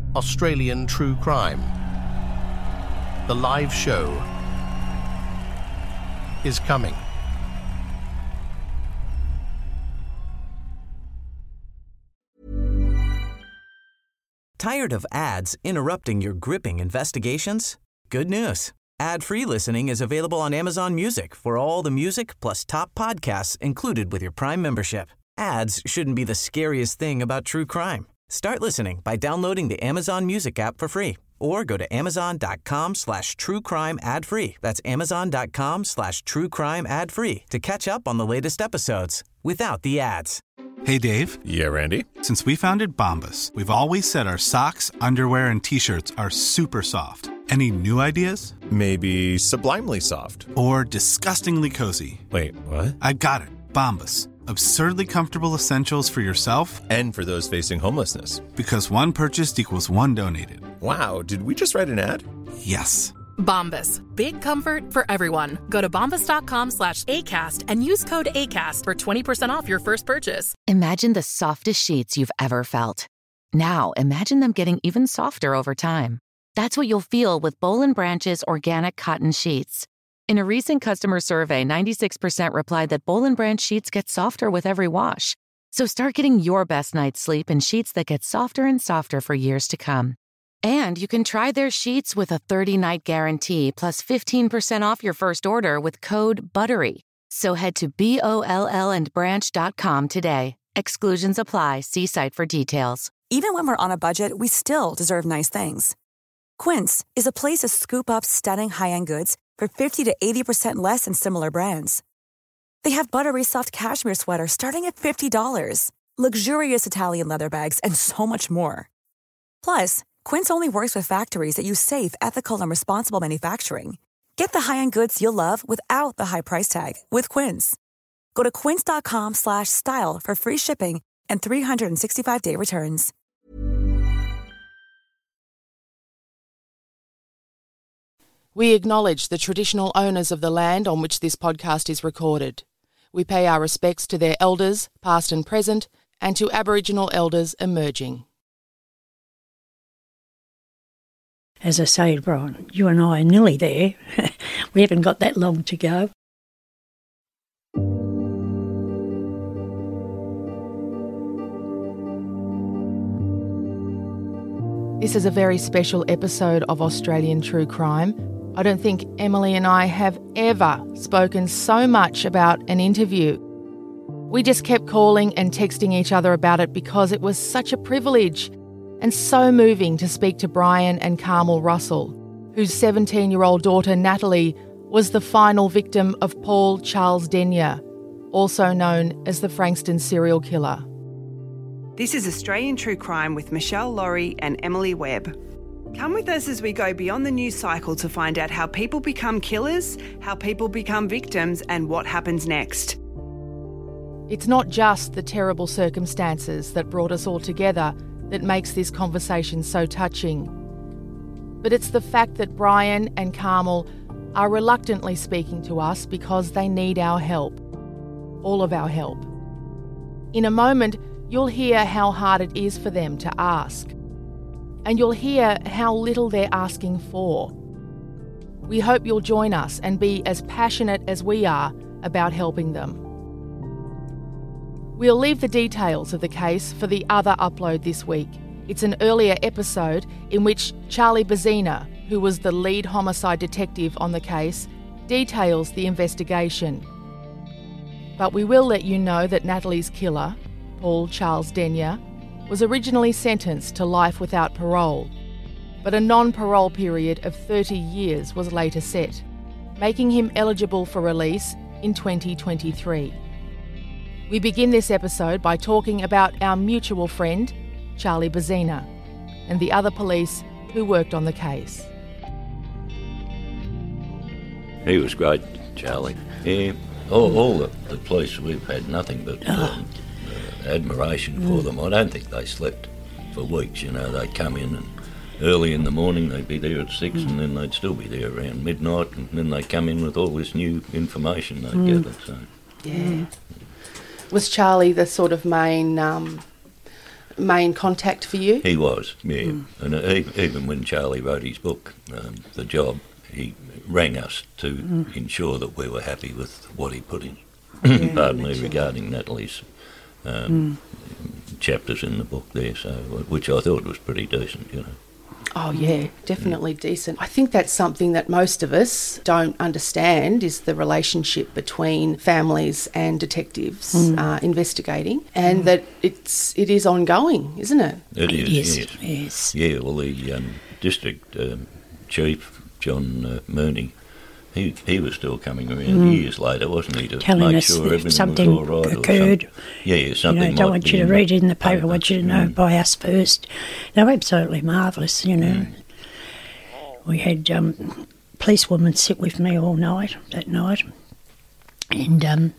Australian True Crime. The live show is coming. Tired of ads interrupting your gripping investigations? Good news. Ad-free listening is available on Amazon Music for all the music plus top podcasts included with your Prime membership. Ads shouldn't be the scariest thing about true crime. Start listening by downloading the Amazon Music app for free or go to amazon.com/truecrime ad-free. That's amazon.com/truecrime ad-free to catch up on the latest episodes without the ads. Hey, Dave. Yeah, Randy. Since we founded Bombas, we've always said our socks, underwear, and T-shirts are super soft. Any new ideas? Maybe sublimely soft. Or disgustingly cozy. Wait, what? I got it. Bombas. Absurdly comfortable essentials for yourself and for those facing homelessness. Because one purchased equals one donated. Wow, did we just write an ad? Yes. Bombas. Big comfort for everyone. Go to bombas.com/ACAST and use code ACAST for 20% off your first purchase. Imagine the softest sheets you've ever felt. Now imagine them getting even softer over time. That's what you'll feel with Boll & Branch's organic cotton sheets. In a recent customer survey, 96% replied that Boll & Branch sheets get softer with every wash. So start getting your best night's sleep in sheets that get softer and softer for years to come. And you can try their sheets with a 30-night guarantee plus 15% off your first order with code BUTTERY. So head to BOLLandbranch.com today. Exclusions apply. See site for details. Even when we're on a budget, we still deserve nice things. Quince is a place to scoop up stunning high-end goods for 50 to 80% less than similar brands. They have buttery soft cashmere sweaters starting at $50, luxurious Italian leather bags, and so much more. Plus, Quince only works with factories that use safe, ethical, and responsible manufacturing. Get the high-end goods you'll love without the high price tag with Quince. Go to quince.com/style for free shipping and 365-day returns. We acknowledge the traditional owners of the land on which this podcast is recorded. We pay our respects to their elders, past and present, and to Aboriginal elders emerging. As I say, Brian, you and I are nearly there. We haven't got that long to go. This is a very special episode of Australian True Crime. I don't think Emily and I have ever spoken so much about an interview. We just kept calling and texting each other about it because it was such a privilege and so moving to speak to Brian and Carmel Russell, whose 17-year-old daughter Natalie was the final victim of Paul Charles Denyer, also known as the Frankston serial killer. This is Australian True Crime with Michelle Laurie and Emily Webb. Come with us as we go beyond the news cycle to find out how people become killers, how people become victims, and what happens next. It's not just the terrible circumstances that brought us all together that makes this conversation so touching, but it's the fact that Brian and Carmel are reluctantly speaking to us because they need our help. All of our help. In a moment, you'll hear how hard it is for them to ask. And you'll hear how little they're asking for. We hope you'll join us and be as passionate as we are about helping them. We'll leave the details of the case for the other upload this week. It's an earlier episode in which Charlie Bazina, who was the lead homicide detective on the case, details the investigation. But we will let you know that Natalie's killer, Paul Charles Denyer, was originally sentenced to life without parole, but a non-parole period of 30 years was later set, making him eligible for release in 2023. We begin this episode by talking about our mutual friend, Charlie Bazina, and the other police who worked on the case. He was great, Charlie. All the police, we've had nothing but admiration for them. I don't think they slept for weeks, you know. They'd come in and early in the morning, they'd be there at 6 and then they'd still be there around midnight, and then they'd come in with all this new information they'd gathered. So. Yeah. Was Charlie the sort of main main contact for you? He was, yeah. And even when Charlie wrote his book, The Job, he rang us to ensure that we were happy with what he put in. Pardon me, regarding Natalie's chapters in the book there, so which I thought was pretty decent, you know. Oh yeah, definitely decent. I think that's something that most of us don't understand, is the relationship between families and detectives investigating, and that it is ongoing, isn't it? It is, yes. Yeah, well, the district chief, John Mooney, he was still coming around years later, wasn't he, to telling make us sure everything something was all right occurred. Something. I don't want you to read it in the paper. I want you to know by us first. They were absolutely marvellous, you know. We had policewomen sit with me all night, that night, and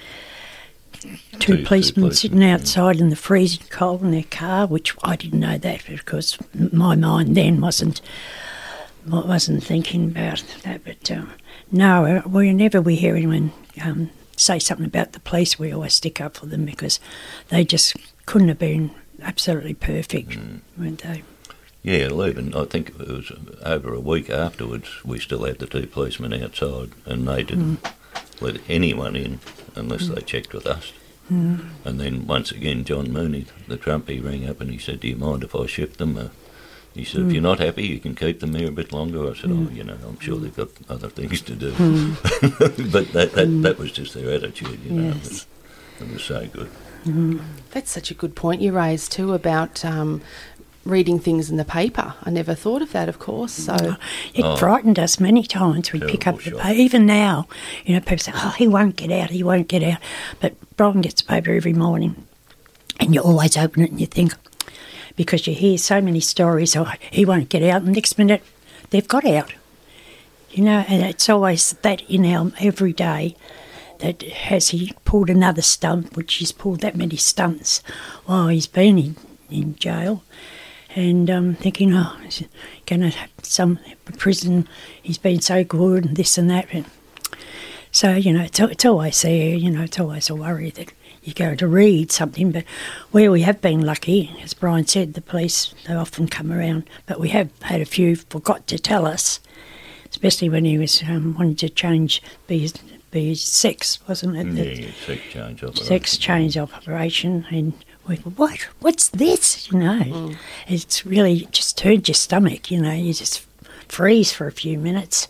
two policemen sitting outside in the freezing cold in their car, which I didn't know that because my mind then wasn't thinking about that. But no, whenever we hear anyone say something about the police, we always stick up for them because they just couldn't have been absolutely perfect, weren't they? Yeah, even I think it was over a week afterwards, we still had the two policemen outside, and they didn't let anyone in unless they checked with us. And then once again, John Mooney, the Trump, he rang up and he said, "Do you mind if I shift them?" He said, "If you're not happy, you can keep them here a bit longer." I said, "Oh, you know, I'm sure they've got other things to do." But that was just their attitude, you know. Yes. It was so good. That's such a good point you raised too about reading things in the paper. I never thought of that, of course. So it frightened us many times. We'd pick up the paper. Even now, you know, people say, "Oh, he won't get out, he won't get out." But Brian gets the paper every morning, and you always open it and you think, because you hear so many stories, "Oh, he won't get out," and next minute they've got out. You know, and it's always that in our everyday, that has he pulled another stunt, which he's pulled that many stunts while he's been in jail. And thinking, oh, he's going to have some prison, he's been so good and this and that. And so, you know, it's always there, you know, it's always a worry that you go to read something. But where we have been lucky, as Brian said, the police, they often come around, but we have had a few forgot to tell us, especially when he was wanting to change, be his sex, wasn't it? Yeah, sex change operation. Sex change operation, and we thought, what's this? You know, it's really just turns your stomach. You know, you just freeze for a few minutes.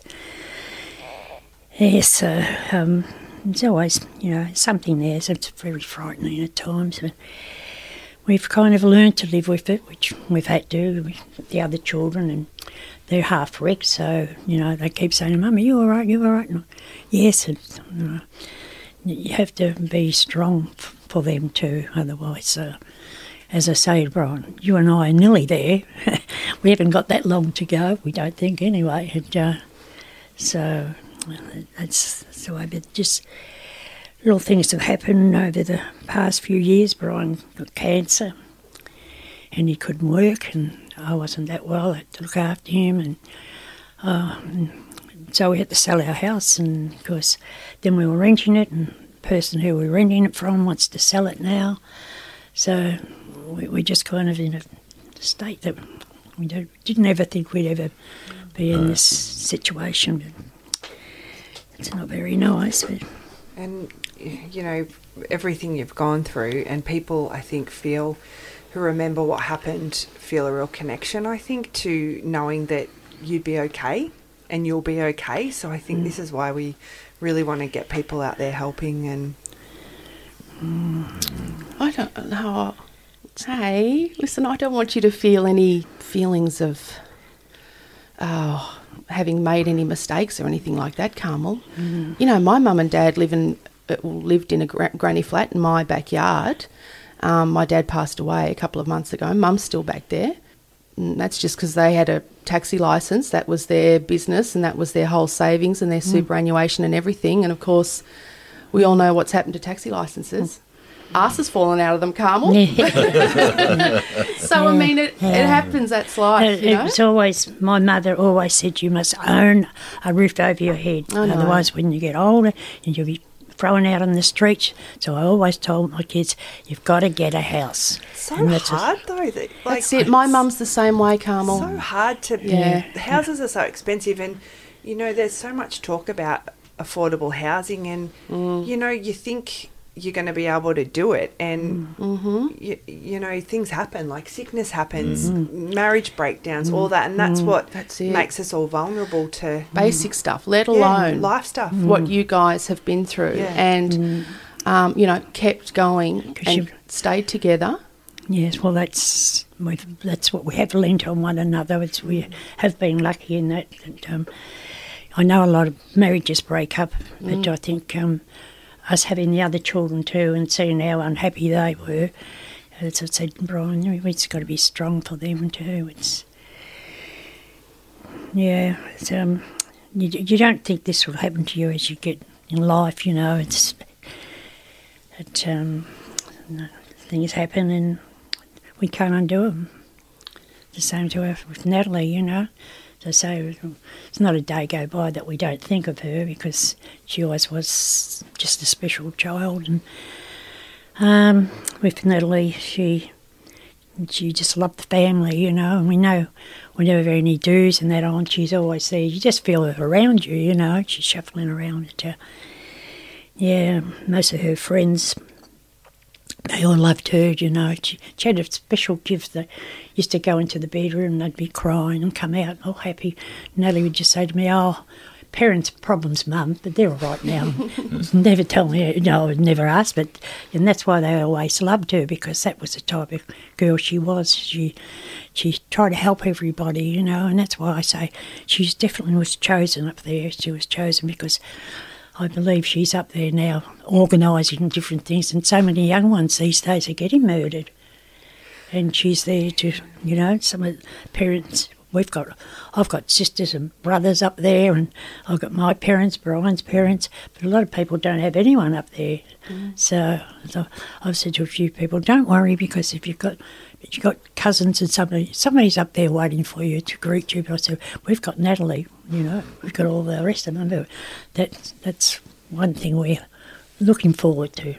Yes, there's always, you know, something there. So it's very frightening at times, but we've kind of learned to live with it, which we've had to with the other children, and they're half wrecked, so, you know, they keep saying, "Mum, are you all right? You all right?" And, yes, and, you know, you have to be strong for them too, otherwise, as I say, Brian, you and I are nearly there. We haven't got that long to go, we don't think anyway, and so that's the way. But just little things have happened over the past few years. Brian got cancer and he couldn't work, and I wasn't that well. I had to look after him, and so we had to sell our house, and of course then we were renting it, and the person who we're renting it from wants to sell it now. So we're just kind of in a state that we didn't ever think we'd ever be in this situation. But it's not very nice. But. And, you know, everything you've gone through, and people, I think, who remember what happened, feel a real connection, I think, to knowing that you'd be okay and you'll be okay. So I think this is why we really want to get people out there helping. And I don't know. Hey, listen, I don't want you to feel any feelings of having made any mistakes or anything like that, Carmel. You know, my mum and dad lived in a granny flat in my backyard. My dad passed away a couple of months ago. Mum's still back there. And that's just because they had a taxi licence. That was their business, and that was their whole savings and their superannuation and everything. And, of course, we all know what's happened to taxi licences. Arse has fallen out of them, Carmel. Yeah. So, I mean, it happens. That's life, you know? It's always, my mother always said, you must own a roof over your head. Otherwise, when you get older, you'll be thrown out on the streets. So I always told my kids, you've got to get a house. So hard though. That's it. My mum's the same way, Carmel. So hard to... Yeah. The houses are so expensive, and, you know, there's so much talk about affordable housing, and, you know, you think you're going to be able to do it, and, you know, things happen, like sickness happens, marriage breakdowns, all that, and that's what makes us all vulnerable to... Basic stuff, let alone... life stuff. What you guys have been through and, you know, kept going and stayed together. Yes, well, that's what we have lent on one another. We have been lucky in that. I know a lot of marriages break up, but I think us having the other children too and seeing how unhappy they were, as I said, Brian, we've just got to be strong for them too. You don't think this will happen to you as you get in life, you know. Things happen and we can't undo them. The same with Natalie, you know. So it's not a day go by that we don't think of her, because she always was just a special child. And with Natalie, she just loved the family, you know, and we know whenever there are any do's and that on, she's always there. You just feel her around you, you know. She's shuffling around at you. Most of her friends, they all loved her, you know. She had a special gift that used to go into the bedroom and they'd be crying and come out all happy. Natalie would just say to me, parents' problems, Mum, but they're all right now. Never tell me, you know, I would never ask, and that's why they always loved her, because that was the type of girl she was. She tried to help everybody, you know, and that's why I say she definitely was chosen up there. She was chosen because I believe she's up there now organising different things, and so many young ones these days are getting murdered. And she's there to, you know, some of the parents, I've got sisters and brothers up there, and I've got my parents, Brian's parents, but a lot of people don't have anyone up there. So I've said to a few people, don't worry, because if you've got cousins and somebody's up there waiting for you to greet you. But I said, we've got Natalie, you know, we've got all the rest of them. That's one thing we're looking forward to.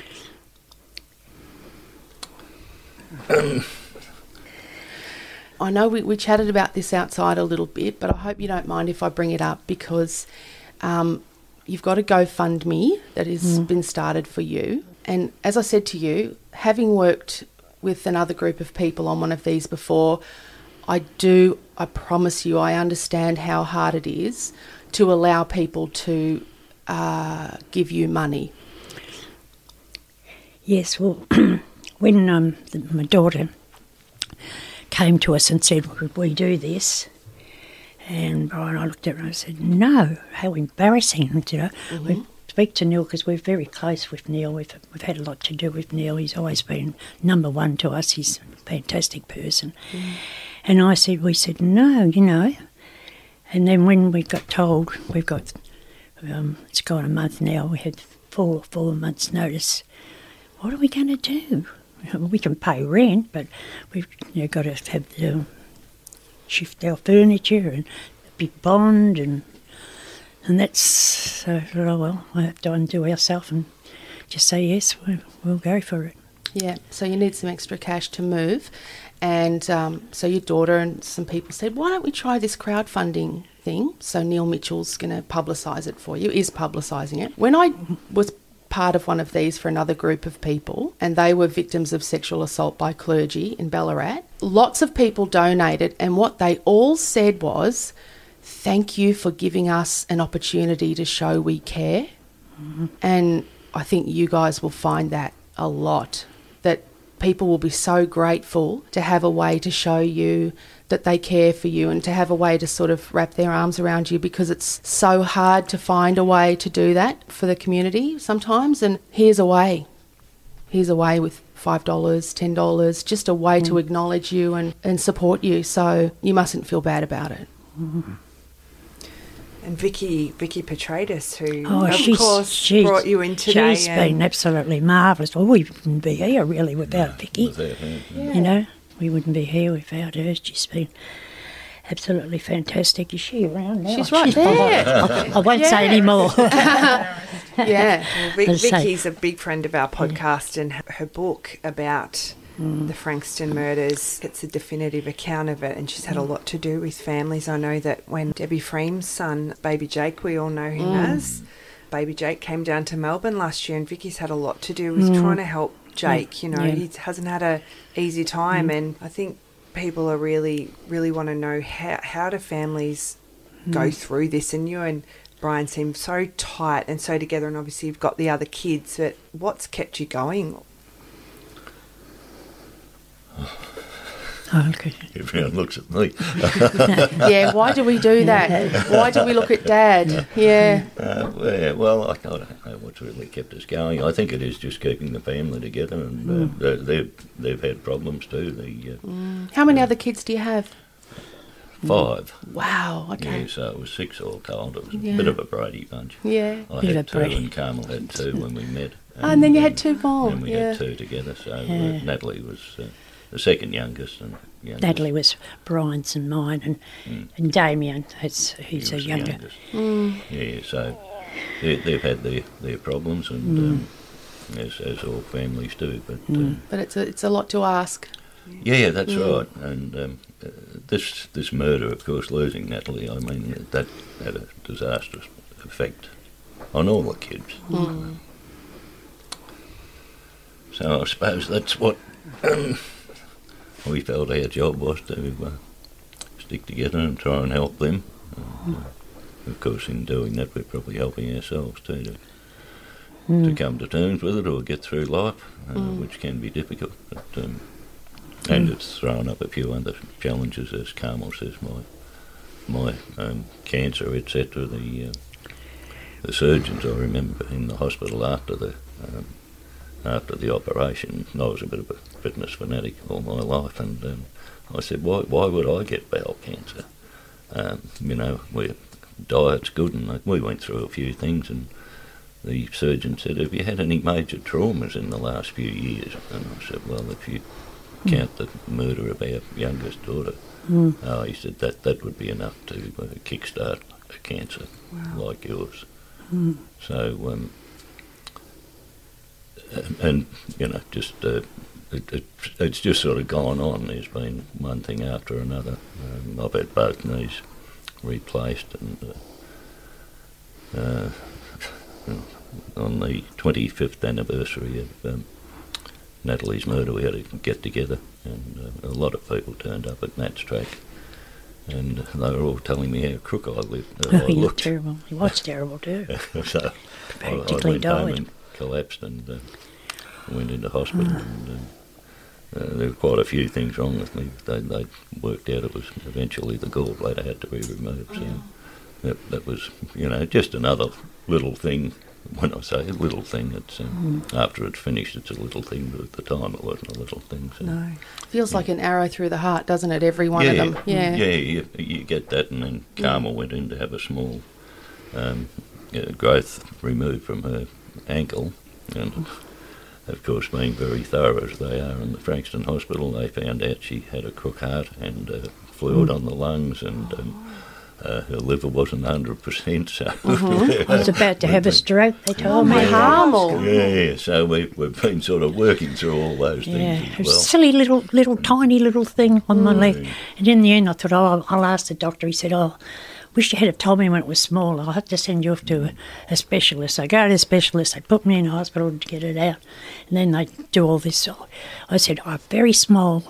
I know we chatted about this outside a little bit, but I hope you don't mind if I bring it up, because you've got a GoFundMe that has been started for you. And as I said to you, having worked with another group of people on one of these before, I promise you, I understand how hard it is to allow people to give you money. Yes, well, when my daughter came to us and said, would we do this? And Brian and I looked at her and I said, no, how embarrassing, you know. We speak to Neil because we're very close with Neil. We've had a lot to do with Neil. He's always been number one to us. He's a fantastic person. And we said, no, you know. And then when we got told, we've got, it's gone a month now, we had four months' notice. What are we going to do? We can pay rent, but we've got to have shift our furniture and a big bond, and that's so. Well, we have to undo ourselves and just say yes. We'll go for it. Yeah. So you need some extra cash to move, and so your daughter and some people said, "Why don't we try this crowdfunding thing?" So Neil Mitchell's going to publicise it for you. Is publicising it. When I was part of one of these for another group of people, and they were victims of sexual assault by clergy in Ballarat, lots of people donated, and what they all said was, thank you for giving us an opportunity to show we care. And I think you guys will find that a lot, that people will be so grateful to have a way to show you that they care for you and to have a way to sort of wrap their arms around you, because it's so hard to find a way to do that for the community sometimes. And here's a way. Here's a way with $5, $10, just a way to acknowledge you and support you. So you mustn't feel bad about it. And Vicky Petradis, who of course brought you in today. She's been absolutely marvellous. Well, we wouldn't be here really without Vicky. You know, we wouldn't be here without her. She's been absolutely fantastic. Is she around now? She's right there. I won't say any more. Yeah. Well, Vicky's a big friend of our podcast, and her book about the Frankston murders, it's a definitive account of it, and she's had a lot to do with families. I know that when Debbie Freem's son, Baby Jake, we all know him as, Baby Jake came down to Melbourne last year, and Vicky's had a lot to do with trying to help Jake. You know, he hasn't had a easy time, and I think people are really want to know how do families go through this. And you and Brian seem so tight and so together, and obviously you've got the other kids, but what's kept you going? Oh, okay. Everyone looks at me. Yeah, why do we do that? Why do we look at Dad? Yeah. Well, I don't know what's really kept us going. I think it is just keeping the family together, and they've had problems too. How many other kids do you have? 5. Wow, okay. Yeah, so it was 6 all told. It was a bit of a Brady bunch. Yeah. I had 2 and Carmel had 2 when we met. And then you had 2 more. And we had 2 together, so Natalie was the second youngest. Natalie was Brian's and mine, and Damien, he's a younger. Yeah, so they've had their problems, and as all families do. But it's a lot to ask. Yeah, that's right. And this murder, of course, losing Natalie, I mean, that had a disastrous effect on all the kids. So I suppose that's what we felt our job was, to stick together and try and help them. Of course, in doing that, we're probably helping ourselves too, to come to terms with it or get through life, which can be difficult. But, and it's thrown up a few other challenges, as Carmel says, my cancer, etc. The surgeons, I remember in the hospital after the operation, I was a bit of a fitness fanatic all my life, and I said, why would I get bowel cancer? Diet's good, and we went through a few things, and the surgeon said, have you had any major traumas in the last few years? And I said, well, if you count the murder of our youngest daughter, he said that would be enough to kickstart a cancer like yours. So, and just it's just sort of gone on. There's been one thing after another. I've had both knees replaced, and on the 25th anniversary of Natalie's murder, we had a get together, and a lot of people turned up at Nat's track, and they were all telling me how crook I lived. He looked terrible. He was terrible too. So I went home and collapsed, and went into hospital, and there were quite a few things wrong with me. They worked out it was eventually the gallbladder had to be removed. So that was, just another little thing. When I say a little thing, it's after it's finished, it's a little thing, but at the time it wasn't a little thing. So. No. Feels like an arrow through the heart, doesn't it, every one of them? Yeah, you get that, and then Carmel went in to have a small growth removed from her ankle, and of course, being very thorough as they are in the Frankston Hospital, they found out she had a crook heart and fluid on the lungs, and her liver wasn't 100%, so... I was about to have a stroke, they told me. Yeah, so we've been sort of working through all those things as well. Silly little tiny little thing on my leg. And in the end I thought, I'll ask the doctor. He said, wish you had told me when it was small. I'll have to send you off to a specialist. I go to the specialist, they put me in hospital to get it out, and then they do all this. I said, I have very small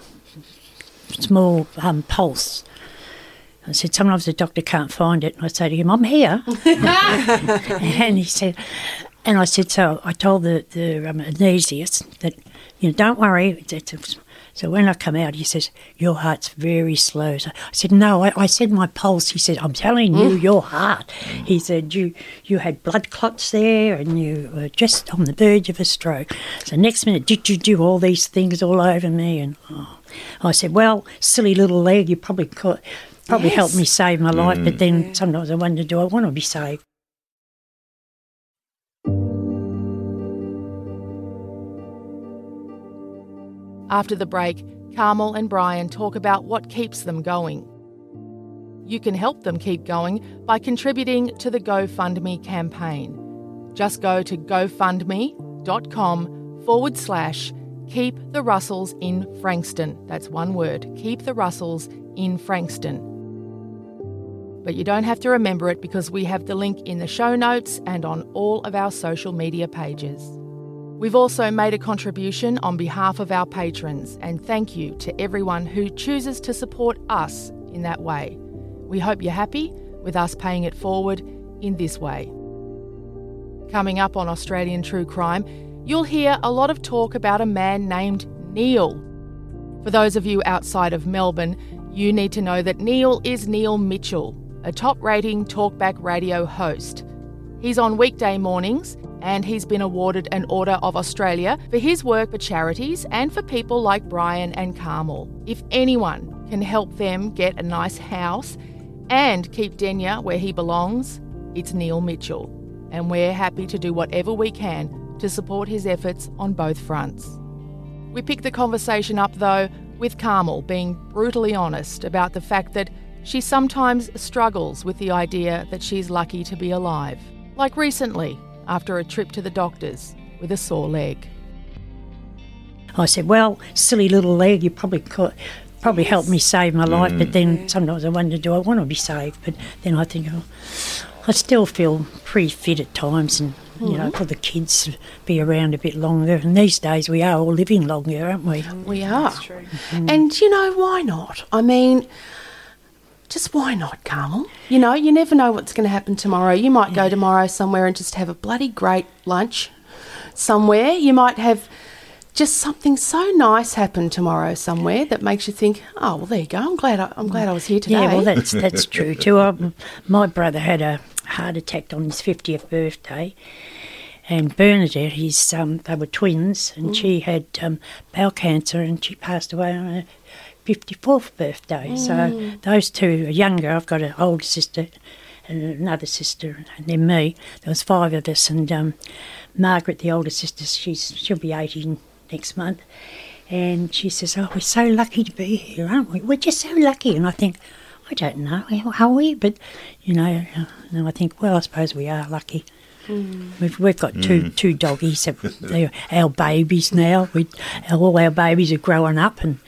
pulse. I said, sometimes the doctor can't find it. And I say to him, I'm here. And he said, and I said, so I told the anaesthetist that, don't worry. So when I come out, he says, your heart's very slow. So I said, no, I said my pulse. He said, I'm telling you, your heart. He said, you had blood clots there, and you were just on the verge of a stroke. So next minute, did you do all these things all over me? And I said, well, silly little leg, you probably helped me save my life, but then sometimes I wonder, do I want to be saved? After the break, Carmel and Brian talk about what keeps them going. You can help them keep going by contributing to the GoFundMe campaign. Just go to gofundme.com/Keep the Russells in Frankston. That's one word, Keep the Russells in Frankston. But you don't have to remember it because we have the link in the show notes and on all of our social media pages. We've also made a contribution on behalf of our patrons, and thank you to everyone who chooses to support us in that way. We hope you're happy with us paying it forward in this way. Coming up on Australian True Crime, you'll hear a lot of talk about a man named Neil. For those of you outside of Melbourne, you need to know that Neil is Neil Mitchell, a top-rating talkback radio host. He's on weekday mornings, and he's been awarded an Order of Australia for his work for charities and for people like Brian and Carmel. If anyone can help them get a nice house and keep Denya where he belongs, it's Neil Mitchell. And we're happy to do whatever we can to support his efforts on both fronts. We pick the conversation up, though, with Carmel being brutally honest about the fact that she sometimes struggles with the idea that she's lucky to be alive. Like recently, after a trip to the doctors with a sore leg. I said, well, silly little leg, you probably helped me save my life, but then sometimes I wonder, do I want to be saved? But then I think, I still feel pretty fit at times, and, you know, for the kids to be around a bit longer. And these days we are all living longer, aren't we? We are. That's true. And, you know, why not? I mean, just why not, Carmel? You know, you never know what's going to happen tomorrow. You might go tomorrow somewhere and just have a bloody great lunch somewhere. You might have just something so nice happen tomorrow somewhere that makes you think, oh, well, there you go. I'm glad I was here today. Yeah, well, that's true too. My brother had a heart attack on his 50th birthday, and Bernadette, they were twins, and she had bowel cancer, and she passed away on her 54th birthday. So those two are younger. I've got an older sister and another sister, and then me. There was 5 of us, and Margaret, the older sister, she'll be 80 next month, and she says, oh, we're so lucky to be here, aren't we? We're just so lucky. And I think, I don't know, are we? But, you know, and I think, well, I suppose we are lucky. We've got two doggies. They're our babies now. All our babies are growing up, and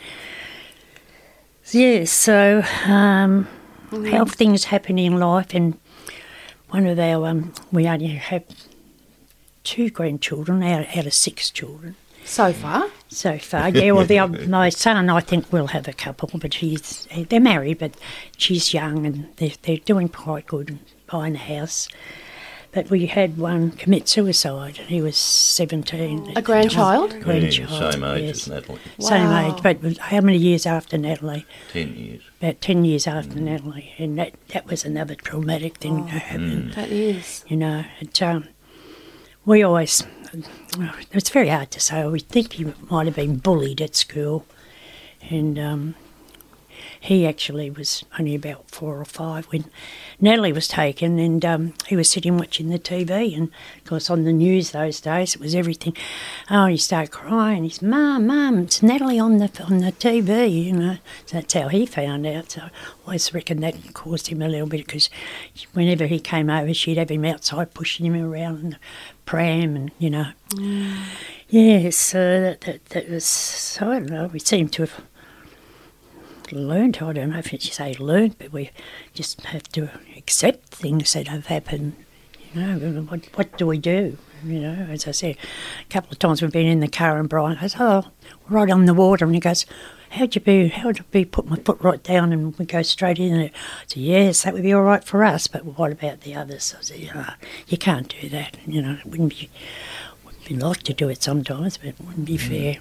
yeah, so how things happen in life. And one of our, we only have 2 grandchildren out of 6 children. So far, yeah. Well, my son, I think, will have a couple, but they're married, but she's young, and they're doing quite good and buying a house. But we had one commit suicide. He was 17. A grandchild? Grandchild, same age as Natalie. Wow. Same age, but how many years after Natalie? 10 years. About 10 years after Natalie, and that was another traumatic thing that happened. That is. You know, we always, it's very hard to say. We think he might have been bullied at school, and he actually was only about 4 or 5 when Natalie was taken, and he was sitting watching the TV, and of course on the news those days it was everything. Oh, he started crying. He said, Mum, it's Natalie on the TV, you know. So that's how he found out. So I always reckon that caused him a little bit, because whenever he came over, she'd have him outside pushing him around in the pram, and, you know. Yeah, so that was, I don't know, we seem to have learned, I don't know if you say learned, but we just have to accept things that have happened. You know, what do we do? You know, as I said, a couple of times we've been in the car and Brian goes, oh, right on the water, and he goes, how'd it be put my foot right down and we go straight in it? I said, yes, that would be all right for us, but what about the others? I said, you can't do that. You know, it wouldn't be, we'd like to do it sometimes, but it wouldn't be fair.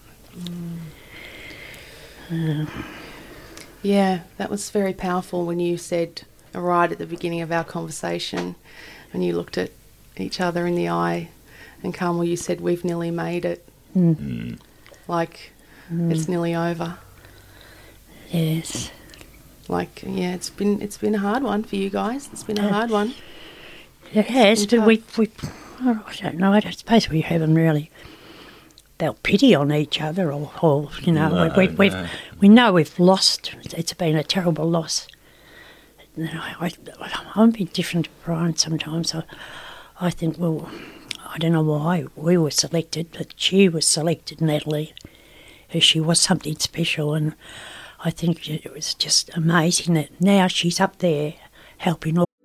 Yeah, that was very powerful when you said right at the beginning of our conversation, when you looked at each other in the eye, and Carmel, you said, we've nearly made it. Like, it's nearly over. Yes. Like, yeah, it's been a hard one for you guys. It's been a hard one. It has, but I don't know, I suppose we haven't really felt pity on each other, or you know, we know we've lost. It's been a terrible loss. I'm a bit different to Brian sometimes. I think, well, I don't know why we were selected, but she was selected, Natalie. She was something special, and I think it was just amazing that now she's up there helping all.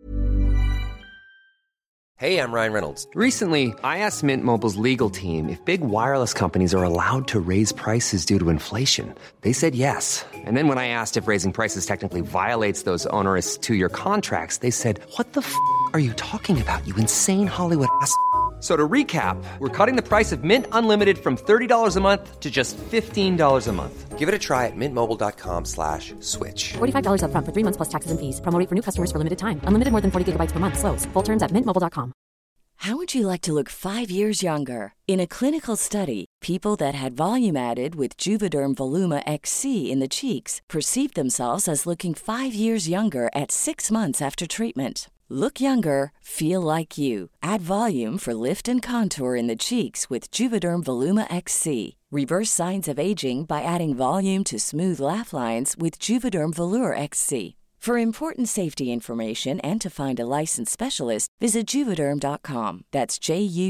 Hey, I'm Ryan Reynolds. Recently, I asked Mint Mobile's legal team if big wireless companies are allowed to raise prices due to inflation. They said yes. And then when I asked if raising prices technically violates those onerous two-year contracts, they said, "What the f*** are you talking about, you insane Hollywood ass?" So to recap, we're cutting the price of Mint Unlimited from $30 a month to just $15 a month. Give it a try at mintmobile.com/switch. $45 up front for 3 months plus taxes and fees. Promo rate for new customers for limited time. Unlimited more than 40 gigabytes per month. Slows full terms at mintmobile.com. How would you like to look 5 years younger? In a clinical study, people that had volume added with Juvederm Voluma XC in the cheeks perceived themselves as looking 5 years younger at 6 months after treatment. Look younger, feel like you. Add volume for lift and contour in the cheeks with Juvederm Voluma XC. Reverse signs of aging by adding volume to smooth laugh lines with Juvederm Volure XC. For important safety information and to find a licensed specialist, visit Juvederm.com. That's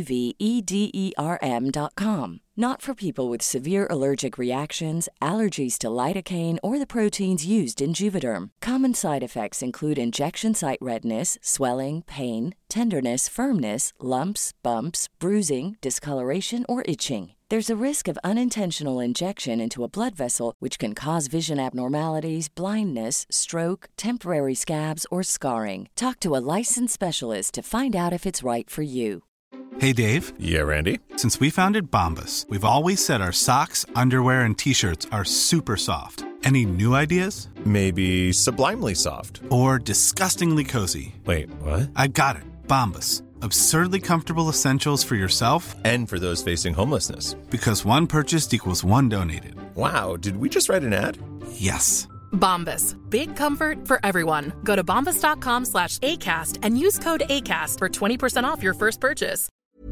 JUVEDERM.com. Not for people with severe allergic reactions, allergies to lidocaine, or the proteins used in Juvederm. Common side effects include injection site redness, swelling, pain, tenderness, firmness, lumps, bumps, bruising, discoloration, or itching. There's a risk of unintentional injection into a blood vessel, which can cause vision abnormalities, blindness, stroke, temporary scabs, or scarring. Talk to a licensed specialist to find out if it's right for you. Hey, Dave. Yeah, Randy. Since we founded Bombas, we've always said our socks, underwear, and T-shirts are super soft. Any new ideas? Maybe sublimely soft. Or disgustingly cozy. Wait, what? I got it. Bombas. Absurdly comfortable essentials for yourself and for those facing homelessness. Because one purchased equals one donated. Wow, did we just write an ad? Yes. Bombas. Big comfort for everyone. Go to bombas.com/ACAST and use code ACAST for 20% off your first purchase.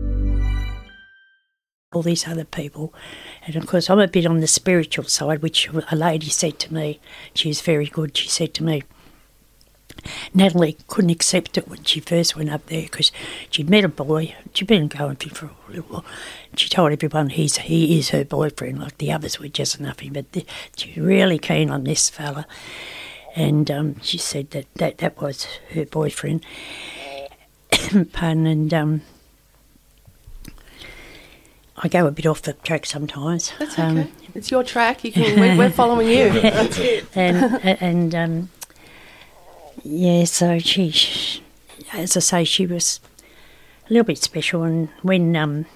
All these other people. And of course, I'm a bit on the spiritual side, which a lady said to me, she was very good, she said to me, Natalie couldn't accept it when she first went up there because she'd met a boy. She'd been going for a little while. She told everyone he is her boyfriend, like the others were just nothing. But she's really keen on this fella. And she said that was her boyfriend. Pardon, and I go a bit off the track sometimes. That's okay. It's your track. You can. We're following you. That's it. And yeah, so she, as I say, she was a little bit special. And when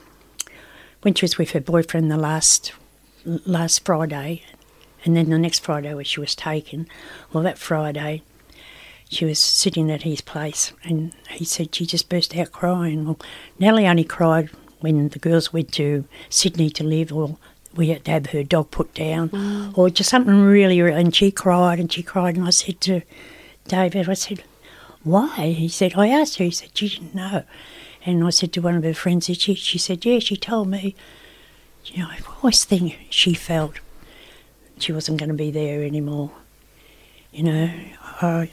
she was with her boyfriend the last Friday, and then the next Friday when she was taken, well, that Friday, she was sitting at his place, and he said she just burst out crying. Well, Nellie only cried when the girls went to Sydney to live, or we had to have her dog put down, or just something really, and she cried, and I said to David, I said, why? He said, I asked her, he said, she didn't know. And I said to one of her friends, she said, yeah, she told me, you know, I always think she felt she wasn't going to be there anymore. You know, I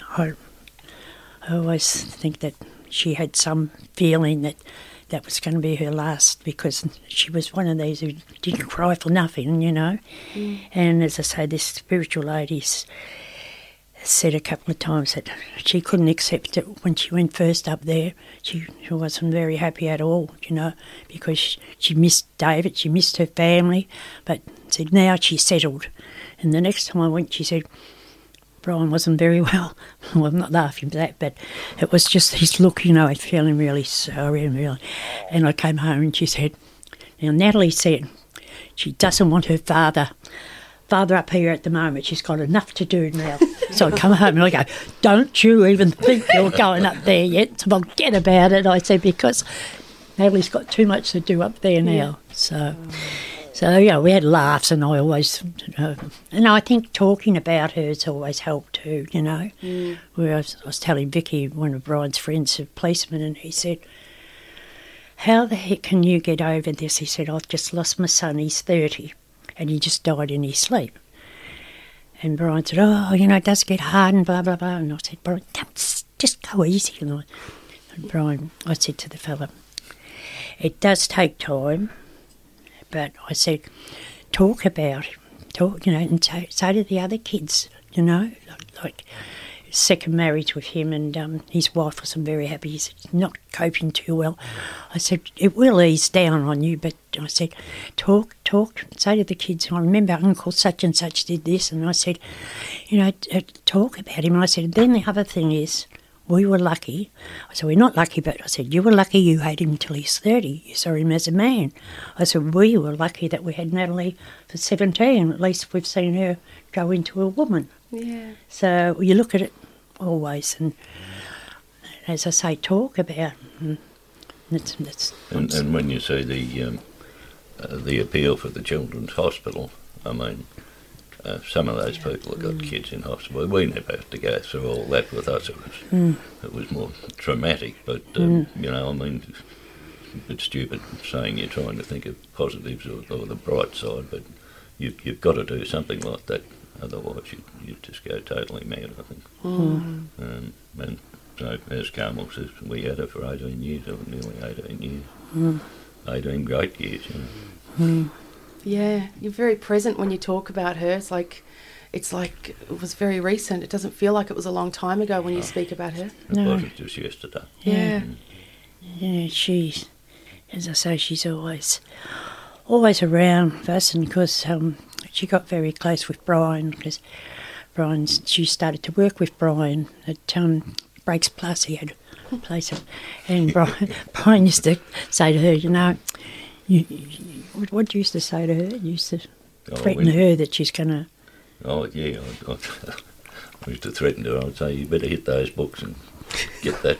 always think that she had some feeling that was going to be her last, because she was one of these who didn't cry for nothing, you know. And as I say, this spiritual lady's said a couple of times that she couldn't accept it when she went first up there. She wasn't very happy at all, you know, because she missed David, she missed her family, but said now she's settled. And the next time I went, she said, Brian wasn't very well. Well, I'm not laughing at that, but it was just his look, you know, feeling really sorry and I came home and she said, now Natalie said she doesn't want her father up here at the moment. She's got enough to do now. So I come home and I go, don't you even think you're going up there yet? So forget about it, I said, because Natalie's got too much to do up there now. So yeah, we had laughs, and I always, and I think talking about her has always helped too, you know. Where I was telling Vicky, one of Brian's friends, a policeman, and he said, how the heck can you get over this? He said, I've just lost my son, he's 30. And he just died in his sleep. And Brian said, oh, you know, it does get hard and blah, blah, blah. And I said, Brian, just go easy. And Brian, I said to the fella, it does take time, but I said, talk about it. Talk, you know, and say to the other kids, you know, like second marriage with him, and his wife wasn't very happy. He said, not coping too well. I said, it will ease down on you, but I said, talk, say to the kids, I remember Uncle such and such did this, and I said, you know, talk about him. And I said, then the other thing is, we were lucky. I said, we're not lucky, but I said, you were lucky you had him until he's 30. You saw him as a man. I said, we were lucky that we had Natalie for 17. At least we've seen her go into a woman. Yeah. So you look at it always, and as I say, talk about it. And when you see the appeal for the Children's Hospital, I mean, some of those people have got kids in hospital. We never have to go through all that with us. It was more traumatic, but, you know, I mean, it's stupid saying you're trying to think of positives or the bright side, but you've got to do something like that. Otherwise, you just go totally mad, I think. And so, as Carmel says, we had her for 18 years, or nearly 18 years. 18 great years, you know. Yeah, you're very present when you talk about her. It's like it was very recent. It doesn't feel like it was a long time ago when you speak about her. It wasn't just yesterday. Yeah. Yeah, she's, as I say, she's always around us, and because she got very close with Brian, because she started to work with Brian at Breaks Plus. He had a place, and Brian used to say to her, you know, what you used to say to her? You used to threaten her that she's going to... Oh, yeah. I used to threaten her. I would say, you better hit those books and get that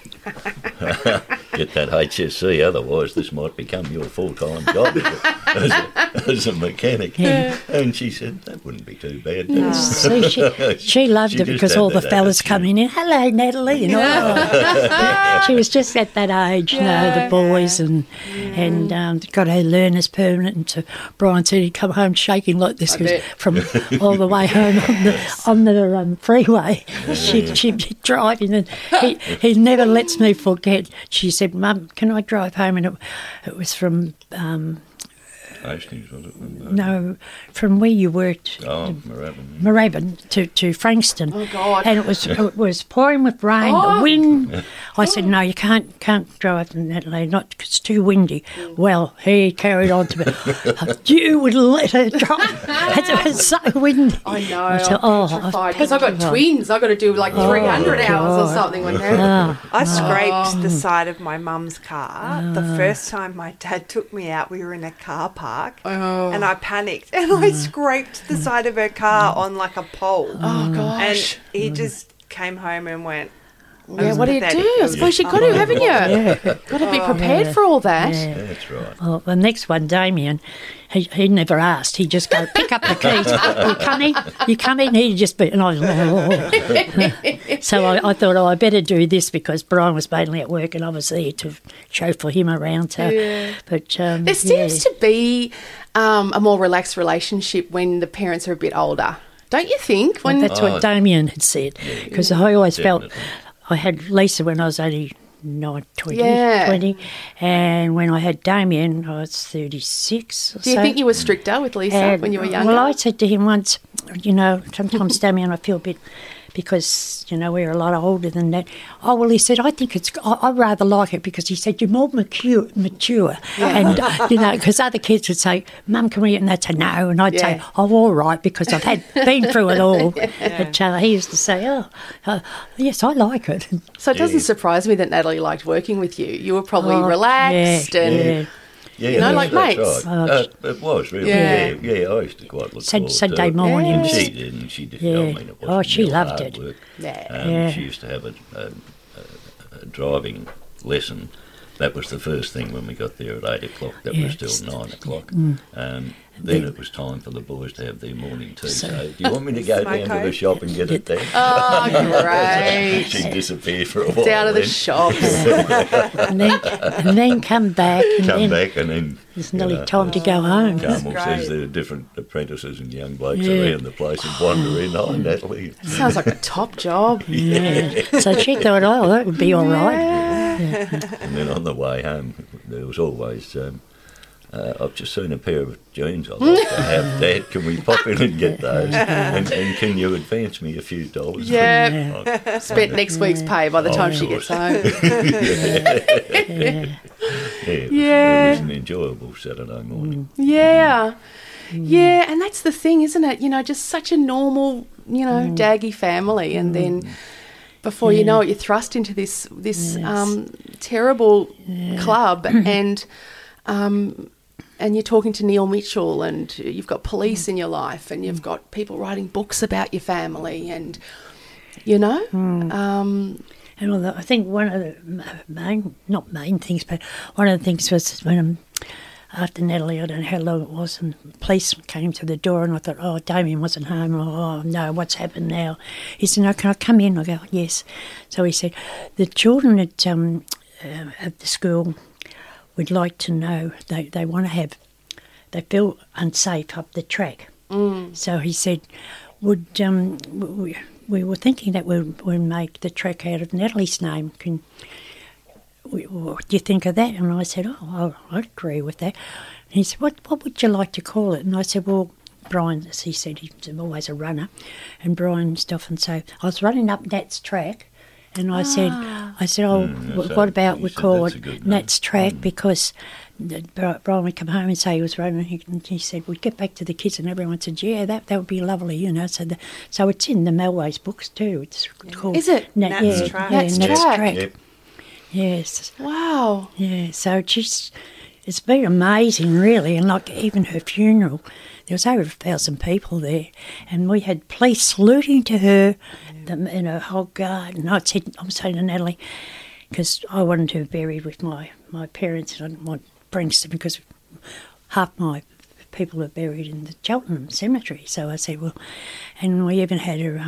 HSC, otherwise this might become your full-time job as a mechanic. Yeah. And she said, that wouldn't be too bad. No. See, she loved it because all the fellas come in and, hello, Natalie, you know. She was just at that age, you know, the boys, and got her learner's permit, and so Brian said he'd come home shaking like this from all the way home on the freeway. She'd be driving, and he never lets me forget. She said, Mum, can I drive home? And it was from... Hastings, was it? No, from where you worked. Oh, Moorabbin. Moorabbin to Frankston. Oh, God. And it was pouring with rain, the wind. I said, no, you can't drive in that lane, not because it's too windy. Well, he carried on to me. You would let her drive. It was so windy. I know, I said, because I've got twins. I've got to do like 300 hours or something when they're... I scraped the side of my mum's car. The first time my dad took me out, we were in a car park, and I panicked, and I scraped the side of her car on like a pole. Oh, gosh. And he just came home and went, yeah, what do you do? I suppose you've got to, haven't you? Yeah. Got to be prepared for all that. Yeah. That's right. Well, the next one, Damien, he never asked. He'd just go, pick up the keys. You come in? He'd just be, and I was So I thought, I better do this because Brian was mainly at work and I was there to chauffeur him around. So, yeah. But there seems to be a more relaxed relationship when the parents are a bit older. Don't you think? Well, that's what Damien had said, because I always felt... I had Lisa when I was only 20, and when I had Damien, I was 36 or so. Do you think you were stricter with Lisa when you were younger? Well, I said to him once, you know, sometimes, Damien, I feel a bit... because, you know, we're a lot older than that. Oh, well, he said, I think I rather like it because he said, you're more mature. And, you know, because other kids would say, Mum, can we? And they'd say, no. And I'd say, oh, all right, because I've been through it all. But he used to say, yes, I like it. So it doesn't surprise me that Natalie liked working with you. You were probably relaxed and... Yeah, you know, like mates. Right. It was really. Yeah, I used to quite look forward Saturday to morning. And she did, and she did. I mean, it wasn't she loved hard it. Work. She used to have a driving lesson. That was the first thing when we got there at 8 o'clock. That was still 9 o'clock. And Then it was time for the boys to have their morning tea. So do you want me to go down to the shop and get it then? Oh, great. She'd disappear for a while. Down to the shops. and then come back. And then it's nearly time to go home. Carmel says there are different apprentices and young blokes around the place and wander in. Oh, Natalie. Sounds like a top job. Yeah. So she thought, oh, that would be all right. Yeah. And then on the way home, there was always, I've just seen a pair of jeans I'd like to have, Dad. Can we pop in and get those? And can you advance me a few dollars? Yeah. Spent next week's pay by the time she gets home. It was an enjoyable Saturday morning. Yeah. Yeah, and that's the thing, isn't it? You know, just such a normal, Daggy family, and then before you know it, you're thrust into this terrible club, and you're talking to Neil Mitchell, and you've got police in your life, and you've got people writing books about your family, and And although I think one of the not main things, but one of the things was when after Natalie, I don't know how long it was, and the police came to the door, and I thought, oh, Damien wasn't home. Oh, no, what's happened now? He said, no, can I come in? I go, yes. So he said, the children at the school would like to know, they want to have, they feel unsafe up the track. So he said, we were thinking that we'll make the track out of Natalie's name. What do you think of that? And I said, oh, I'd agree with that. And he said, what would you like to call it? And I said, well, Brian, as he said, he's always a runner, and Brian often say, I was running up Nat's track, and I said, what about we call it Nat's track, because Brian would come home and say he was running, and he said, we'd get back to the kids, and everyone said, yeah, that would be lovely, So it's in the Melways books too. It's called... Is it? Nat's Track. Nat's Track. Yep. Yes. Wow. Yeah, so it's been amazing, really, and like even her funeral, there was over 1,000 people there, and we had police saluting to her in her whole guard, and I'm saying to Natalie, because I wanted her buried with my parents, and I didn't want Brankston because half my people are buried in the Cheltenham Cemetery, so I said, well, and we even had her...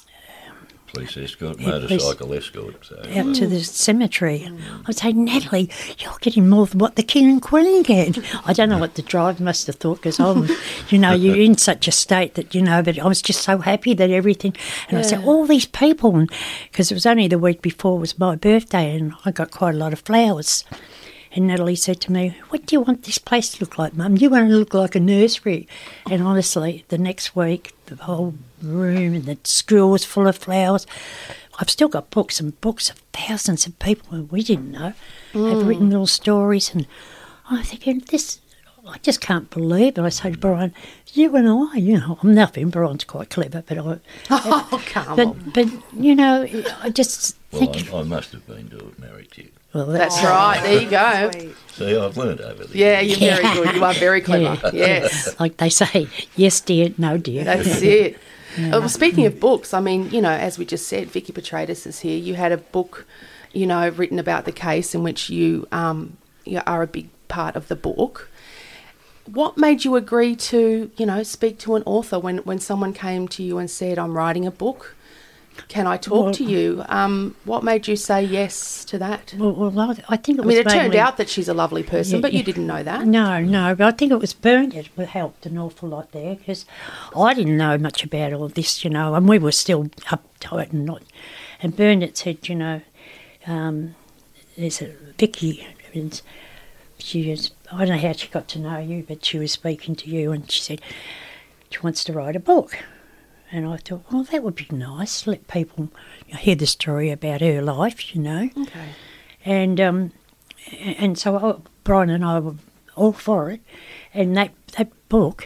police escort, motorcycle escort. So. Out to the cemetery. I would say, Natalie, you're getting more than what the King and Queen get. I don't know what the driver must have thought, because you're in such a state that, but I was just so happy that everything, and I said, all these people, because it was only the week before was my birthday, and I got quite a lot of flowers. And Natalie said to me, what do you want this place to look like, Mum? You want it to look like a nursery. And honestly, the next week, the whole room and the school was full of flowers. I've still got books and books of thousands of people who we didn't know have written little stories. And I'm thinking, I just can't believe it. I say to Brian, you and I, I'm nothing. Brian's quite clever, but come on. But I just think... Well, I must have been married to you. Well, that's right. There you go. See, I've learned over the years. You're very good. You are very clever. Yes. Like they say, yes, dear, no, dear. That's it. Well, speaking of books, I mean, as we just said, Vicky Petratus is here. You had a book, written about the case in which you are a big part of the book. What made you agree to, speak to an author when someone came to you and said, I'm writing a book? Can I talk to you? What made you say yes to that? Well, I think it was... it turned out that she's a lovely person, but you didn't know that. No, but I think it was Bernadette who helped an awful lot there, because I didn't know much about all this, and we were still uptight and not... And Bernadette said, there's a Vicky, and she was... I don't know how she got to know you, but she was speaking to you, and she said she wants to write a book. And I thought, well, that would be nice, let people hear the story about her life, Okay. And so Brian and I were all for it. And that book,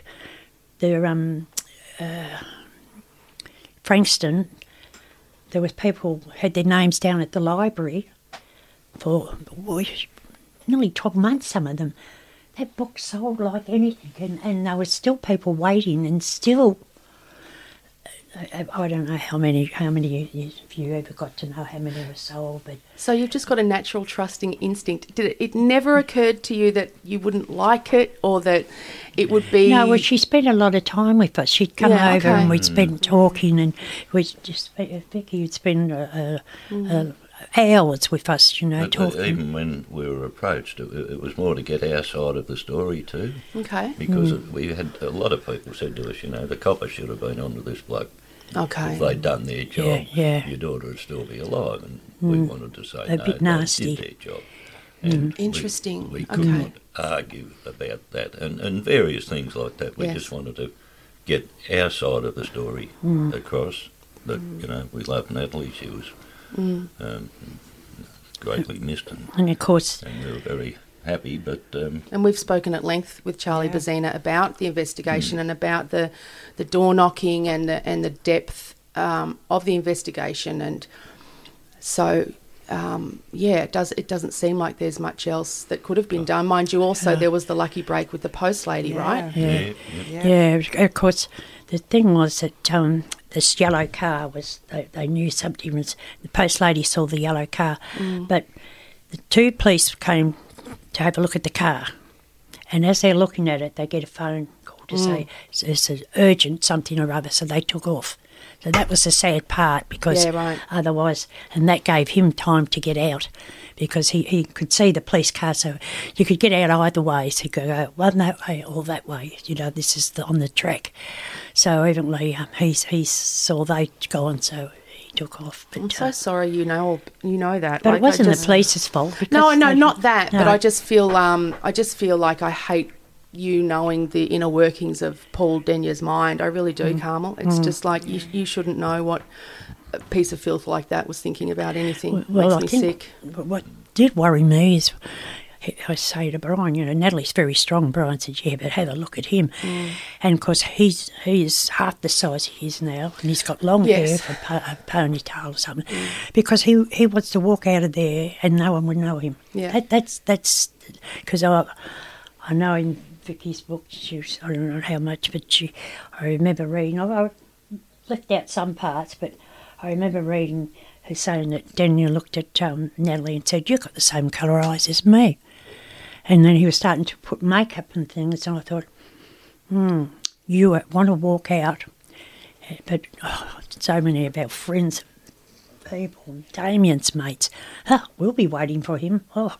Frankston, there was people had their names down at the library for nearly 12 months, some of them. That book sold like anything, and there were still people waiting, and still... I don't know how many if you ever got to know how many were sold, but So you've just got a natural trusting instinct. Did it never occurred to you that you wouldn't like it, or that it would be? No, well, she spent a lot of time with us. She'd come over and we'd spend talking, and we'd just Vicky would spend hours with us, talking. Even when we were approached, it was more to get our side of the story too. Okay. Because we had a lot of people said to us, the copper should have been onto this bloke. Okay. If they'd done their job, Yeah. your daughter would still be alive, and we wanted to say A bit nasty. they did their job. And Interesting. We could not argue about that, and various things like that. We just wanted to get our side of the story across. That we love Natalie. She was greatly missed, and of course, and we were very happy. But and we've spoken at length with Charlie Bazina about the investigation and about the door knocking and the depth of the investigation, and so. It doesn't seem like there's much else that could have been done. Mind you, also there was the lucky break with the post lady, right? Yeah. Of course, the thing was that this yellow car was. They knew something was. The post lady saw the yellow car, but the two police came to have a look at the car, and as they're looking at it, they get a phone call to say it's urgent something or other, so they took off. So that was the sad part, because otherwise, and that gave him time to get out, because he could see the police car, so you could get out either way. So you could go one that way or that way. This is on the track. So evidently he saw they gone, so he took off. But, I'm so sorry, you know that. But it wasn't the police's fault. No, not that. No. But I just feel like I hate you knowing the inner workings of Paul Denya's mind. I really do, Carmel. It's just like you shouldn't know what a piece of filth like that was thinking about anything. Well, makes me sick. What did worry me is, I say to Brian, Natalie's very strong. Brian said, yeah, but have a look at him. And of course, he's half the size he is now, and he's got long hair, a ponytail or something, because he wants to walk out of there and no one would know him. Yeah. That's because I know in Vicky's book, I don't know how much, but I remember reading, I left out some parts, but I remember reading her saying that Daniel looked at Natalie and said, you've got the same colour eyes as me. And then he was starting to put makeup and things, and I thought, you want to walk out, but so many of our friends, people, Damien's mates, we'll be waiting for him.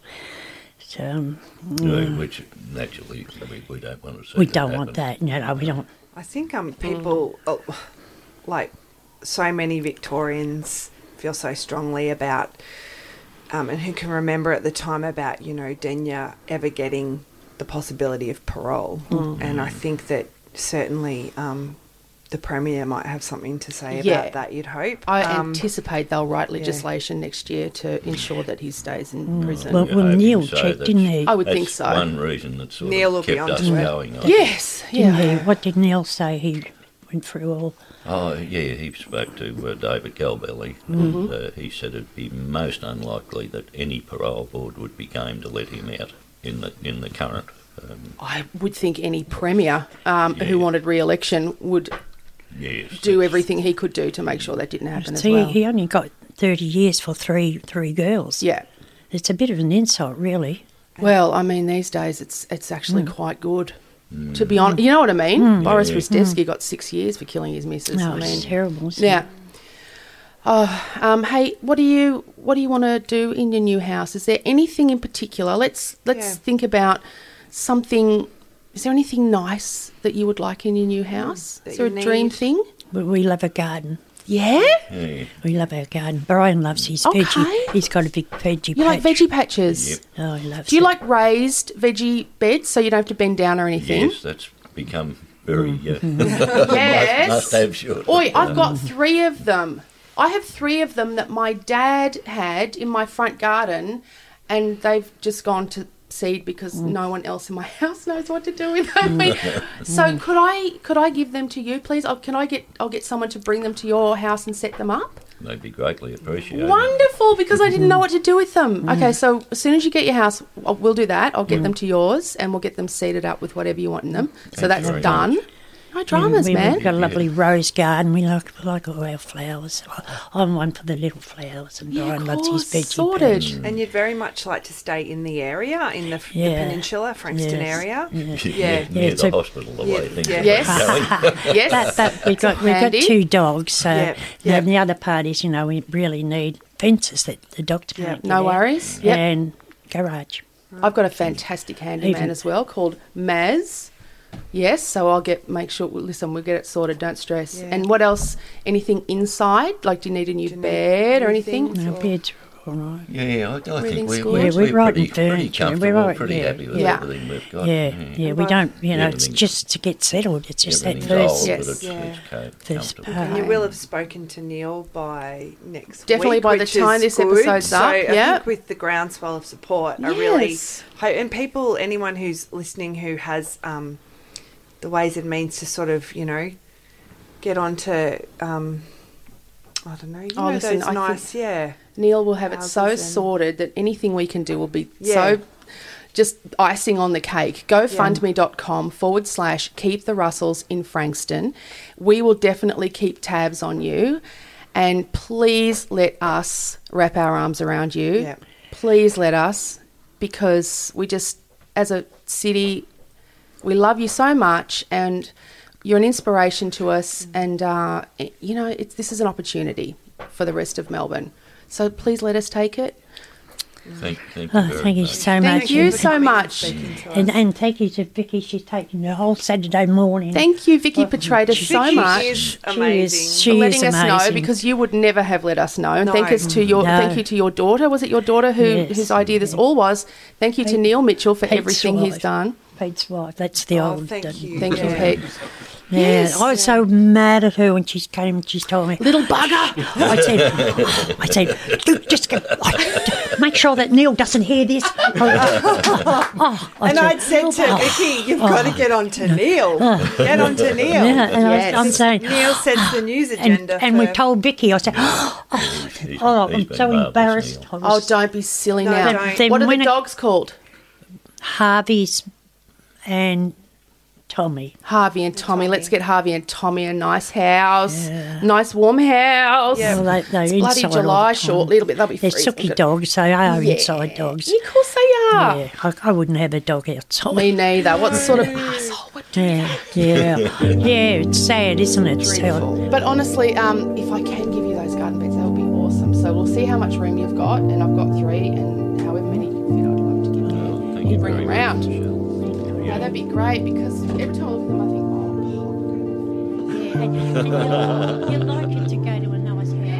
Which naturally we don't want to see. We don't want that. No, we don't. I think people, like so many Victorians, feel so strongly about, and who can remember at the time about, Denya ever getting the possibility of parole. And I think that certainly the Premier might have something to say about that, you'd hope. I anticipate they'll write legislation next year to ensure that he stays in prison. Well, Neil checked, didn't he? I would think so. That's one reason that sort Neil of will kept be us onto it. going on. Yes, Didn't he? What did Neil say? He went through all... Oh, yeah, he spoke to David Galbelly. And, he said it'd be most unlikely that any parole board would be game to let him out in the current... I would think any Premier who wanted re-election would... do everything he could do to make sure that didn't happen as well. He only got 30 years for three girls. Yeah. It's a bit of an insult, really. Well, I mean, these days it's actually quite good, to be honest. You know what I mean? Boris Ristevsky got 6 years for killing his missus. No, it's terrible. Yeah. Hey, what do you want to do in your new house? Is there anything in particular? Let's think about something. Is there anything nice that you would like in your new house? Is there a dream thing? We love a garden. Yeah? We love our garden. Brian loves his veggie. He's got a big veggie patch. You like veggie patches? Yep. Oh, he loves it. Do you like raised veggie beds so you don't have to bend down or anything? Yes, that's become very... Yes. Must have short. Oi, I've got 3 of them. I have 3 of them that my dad had in my front garden, and they've just gone to seed because no one else in my house knows what to do with them. So could I give them to you, please? I'll get someone to bring them to your house and set them up. They'd be greatly appreciated. Wonderful, because I didn't know what to do with them. Okay, so as soon as you get your house, we'll do that. I'll get them to yours, and we'll get them seated up with whatever you want in them. So that's done. No dramas, man. We've got a lovely rose garden. We like all our flowers. I'm one for the little flowers, and Brian loves his veggie sorted. patch. And you'd very much like to stay in the area, in the peninsula, Frankston area. Near the hospital, the way things are going. Yes. But we've got 2 dogs, so the other part is, we really need fences that the doctor can't get No out, worries. Yep. and garage. I've got a fantastic handyman as well called Maz. Yes, so make sure, we'll get it sorted, don't stress. Yeah. And what else? Anything inside? Like, do you need a new bed or anything? No, beds are all right. Yeah, I think we're pretty comfortable, pretty happy with everything we've got. Yeah, we don't, it's just to get settled. It's just that first. First part. And you will have spoken to Neil by next week. Definitely by the time this episode's up. I think with the groundswell of support, I really hope, and anyone who's listening who has the ways and means to sort of, get onto, I don't know, listen, those nice, Neil will have it so sorted that anything we can do will be so just icing on the cake. GoFundMe.com/Keep the Russells in Frankston. We will definitely keep tabs on you, and please let us wrap our arms around you. Yeah. Please let us, because we just, as a city, we love you so much, and you're an inspiration to us. And this is an opportunity for the rest of Melbourne. So please let us take it. Thank you thank you so much. Thank you so much. And thank you to Vicky. She's taken the whole Saturday morning. Thank you, Vicky Petratus, so much. She is amazing. She for letting is us know, amazing. because you would never have let us know. And thank you to your daughter. Was it your daughter whose idea this all was? Thank you to Neil Mitchell for everything he's done. Pete's wife. That's the old. Thank you. Thank you, Pete. Yeah, Yes. I was so mad at her when she came and she told me, little bugger. I said, you just go, make sure that Neil doesn't hear this. I'd said to Vicky, you've got to get on to Neil. Get on to Neil. Yeah, and I'm saying, Neil sets the news agenda. and we told Vicky, I said, I'm so embarrassed. Don't be silly No, now. don't. What are the dogs called? Harvey's and Tommy. Harvey and Tommy. Let's get Harvey and Tommy a nice house, nice warm house. Yeah. Well, they're it's bloody inside July all the time. shortly. They'll be They're freezing. sooky dogs. They are inside dogs. Yeah, of course they are. Yeah, I wouldn't have a dog outside. Me neither. What sort of asshole would do that? Yeah, it's sad, isn't it? But honestly, if I can give you those garden beds, that would be awesome. So we'll see how much room you've got, and I've got 3, and however many you can fit, I'd love to give you. Thank you bring very them round. much. Yeah, that'd be great, because every time I look at them, I think, You'd like it to go to a nice house.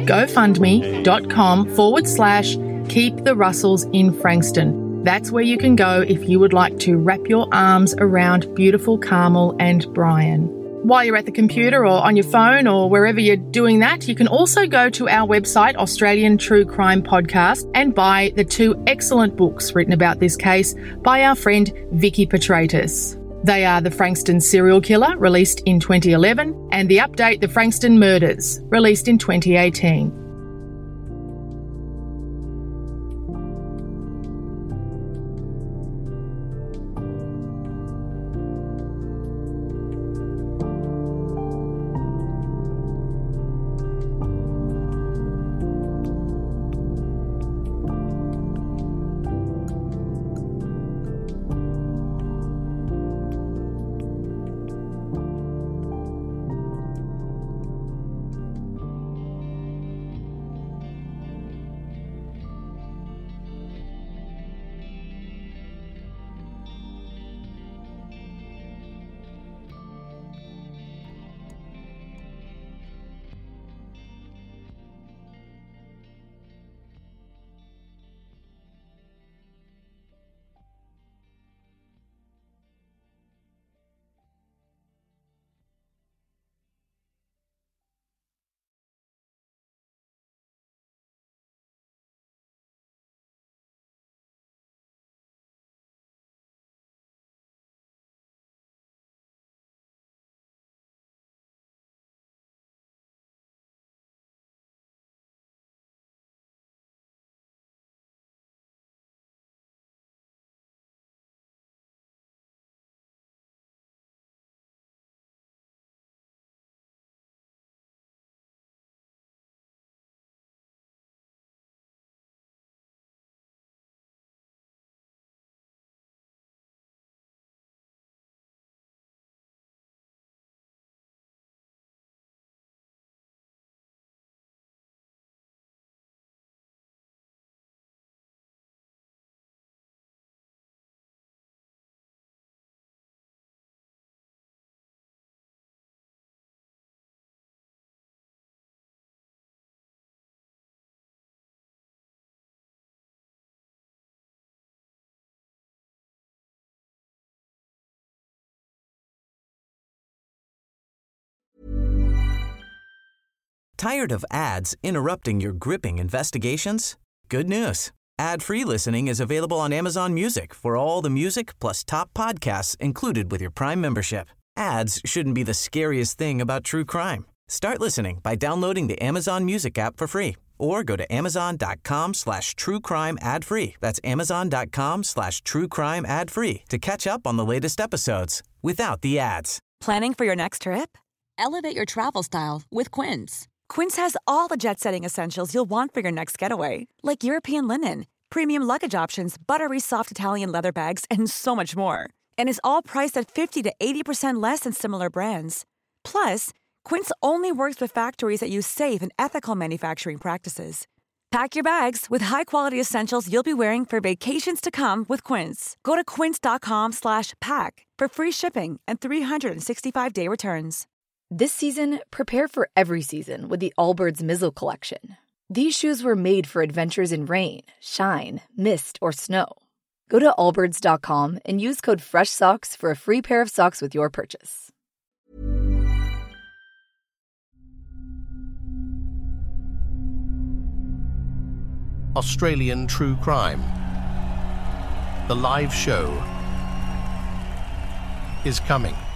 GoFundMe.com/Keep the Russells in Frankston. That's where you can go if you would like to wrap your arms around beautiful Carmel and Brian. While you're at the computer or on your phone or wherever you're doing that, you can also go to our website, Australian True Crime Podcast, and buy the 2 excellent books written about this case by our friend Vicky Petratus. They are The Frankston Serial Killer, released in 2011, and The Update, The Frankston Murders, released in 2018. Tired of ads interrupting your gripping investigations? Good news. Ad-free listening is available on Amazon Music for all the music plus top podcasts included with your Prime membership. Ads shouldn't be the scariest thing about true crime. Start listening by downloading the Amazon Music app for free or go to amazon.com/truecrime ad-free. That's amazon.com/truecrime ad-free to catch up on the latest episodes without the ads. Planning for your next trip? Elevate your travel style with Quince. Quince has all the jet-setting essentials you'll want for your next getaway, like European linen, premium luggage options, buttery soft Italian leather bags, and so much more. And is all priced at 50 to 80% less than similar brands. Plus, Quince only works with factories that use safe and ethical manufacturing practices. Pack your bags with high-quality essentials you'll be wearing for vacations to come with Quince. Go to quince.com/pack for free shipping and 365-day returns. This season, prepare for every season with the Allbirds Mizzle Collection. These shoes were made for adventures in rain, shine, mist, or snow. Go to allbirds.com and use code FRESHSOCKS for a free pair of socks with your purchase. Australian True Crime. The live show is coming.